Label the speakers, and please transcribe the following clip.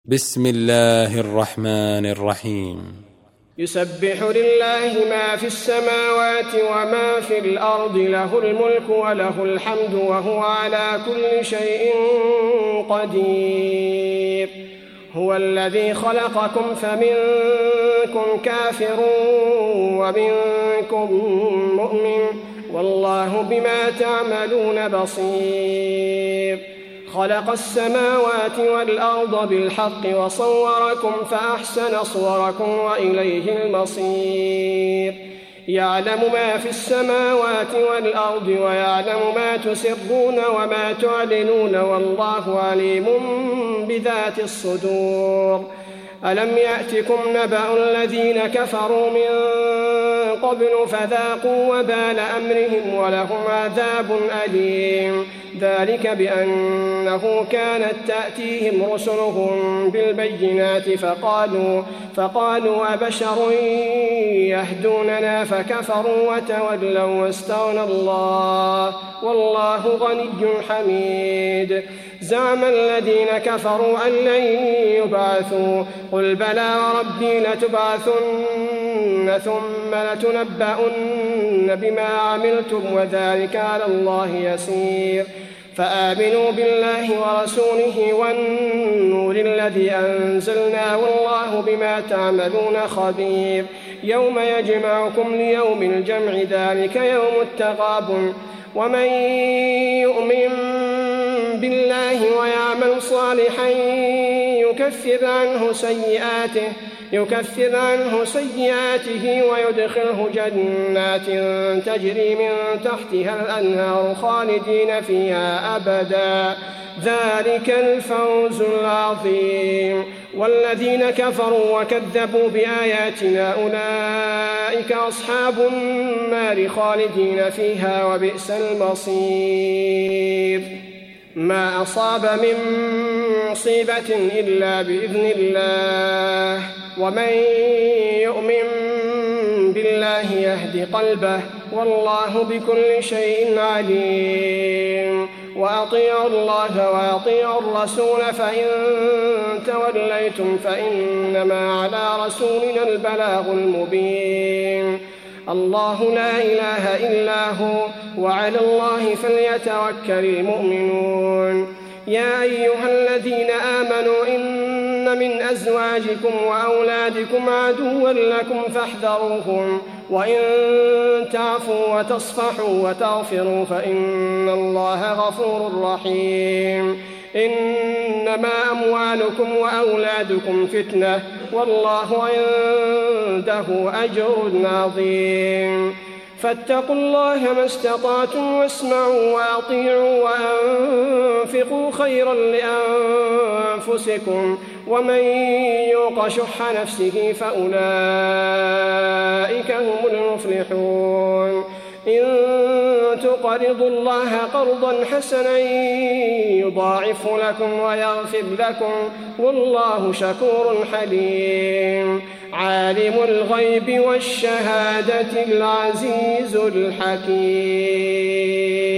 Speaker 1: بسم الله الرحمن الرحيم.
Speaker 2: يسبح لله ما في السماوات وما في الأرض، له الملك وله الحمد وهو على كل شيء قدير. هو الذي خلقكم فمنكم كافر ومنكم مؤمن، والله بما تعملون بصير. خلق السماوات والأرض بالحق وصوركم فأحسن صوركم وإليه المصير. يعلم ما في السماوات والأرض ويعلم ما تسرون وما تعلنون، والله عليم بذات الصدور. ألم يأتكم نبأ الذين كفروا من قبل فذاقوا وبال أمرهم ولهم عذاب أليم. ذلك بأنه كانت تأتيهم رسلهم بالبينات فقالوا أبشر يهدوننا فكفروا وتولوا واستغنى الله والله غني حميد. زعم الذين كفروا أن لن يبعثوا، قل بلى وربي لتبعثن ثم لتنبؤن بما عملتم وذلك على الله يسير. فآمنوا بالله ورسوله والنور الذي أنزلنا والله بما تعملون خبير. يوم يجمعكم ليوم الجمع ذلك يوم التغابن. ومن يؤمن بالله ويعمل صالحا يكفر عنه سيئاته ويدخله جنات تجري من تحتها الأنهار خالدين فيها أبدا، ذلك الفوز العظيم. والذين كفروا وكذبوا بآياتنا أولئك أصحاب النار خالدين فيها وبئس المصير. ما أصاب من مصيبة إلا بإذن الله، ومن يؤمن بالله يهد قلبه والله بكل شيء عليم. وأطيعوا الله وأطيعوا الرسول فإن توليتم فإنما على رسولنا البلاغ المبين. الله لا إله إلا هو وعلى الله فليتوكل المؤمنون. يا أيها الذين آمنوا إن من أزواجكم وأولادكم عدوا لكم فاحذروهم، وإن تعفوا وتصفحوا وتغفروا فإن الله غفور رحيم. إنما أموالكم وأولادكم فتنة والله عنده أجر عظيم. فاتقوا الله ما استطعتم واسمعوا وأطيعوا وأنفقوا خيرا لأنفسكم، ومن يوق شح نفسه فأولئك هم المفلحون. إن تقرضوا الله قرضا حسنا يضاعف لكم ويغفر لكم والله شكور حليم. عالم الغيب والشهادة العزيز الحكيم.